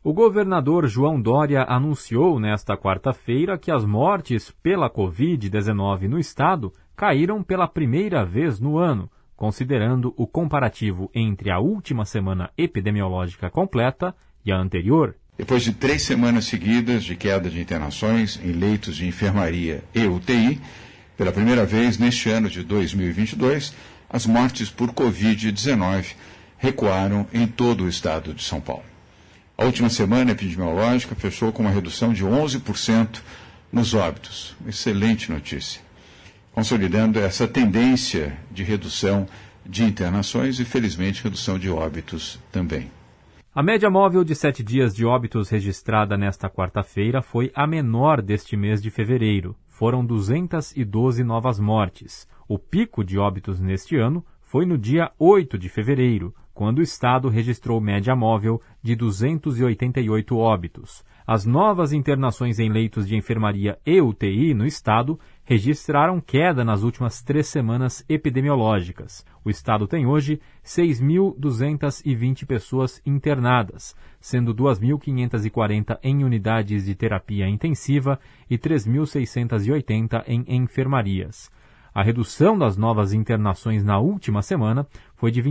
O governador João Dória anunciou nesta quarta-feira que as mortes pela Covid-19 no estado caíram pela primeira vez no ano, considerando o comparativo entre a última semana epidemiológica completa e a anterior. Depois de 3 semanas seguidas de queda de internações em leitos de enfermaria e UTI, pela primeira vez neste ano de 2022, as mortes por Covid-19 recuaram em todo o estado de São Paulo. A última semana epidemiológica fechou com uma redução de 11% nos óbitos. Excelente notícia. Consolidando essa tendência de redução de internações e, felizmente, redução de óbitos também. A média móvel de 7 dias de óbitos registrada nesta quarta-feira foi a menor deste mês de fevereiro. Foram 212 novas mortes. O pico de óbitos neste ano foi no dia 8 de fevereiro, quando o estado registrou média móvel de 288 óbitos. As novas internações em leitos de enfermaria e UTI no estado registraram queda nas últimas 3 semanas epidemiológicas. O estado tem hoje 6.220 pessoas internadas, sendo 2.540 em unidades de terapia intensiva e 3.680 em enfermarias. A redução das novas internações na última semana foi de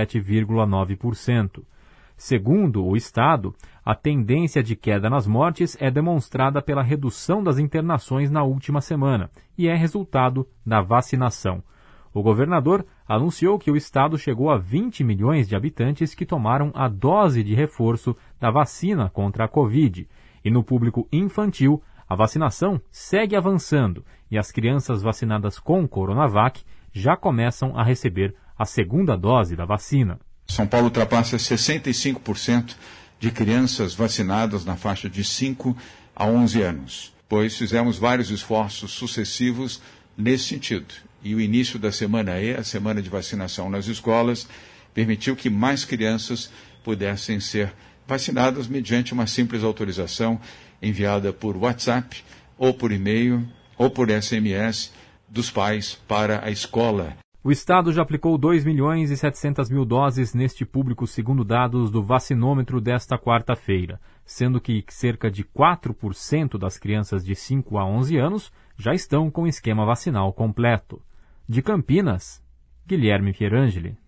27,9%. Segundo o Estado, a tendência de queda nas mortes é demonstrada pela redução das internações na última semana e é resultado da vacinação. O governador anunciou que o Estado chegou a 20 milhões de habitantes que tomaram a dose de reforço da vacina contra a Covid. E no público infantil, a vacinação segue avançando e as crianças vacinadas com Coronavac já começam a receber a segunda dose da vacina. São Paulo ultrapassa 65% de crianças vacinadas na faixa de 5 a 11 anos, pois fizemos vários esforços sucessivos nesse sentido. E o início da semana E, a semana de vacinação nas escolas, permitiu que mais crianças pudessem ser vacinadas mediante uma simples autorização enviada por WhatsApp, ou por e-mail, ou por SMS dos pais para a escola. O Estado já aplicou 2.700.000 doses neste público, segundo dados do vacinômetro desta quarta-feira, sendo que cerca de 4% das crianças de 5 a 11 anos já estão com o esquema vacinal completo. De Campinas, Guilherme Pierangeli.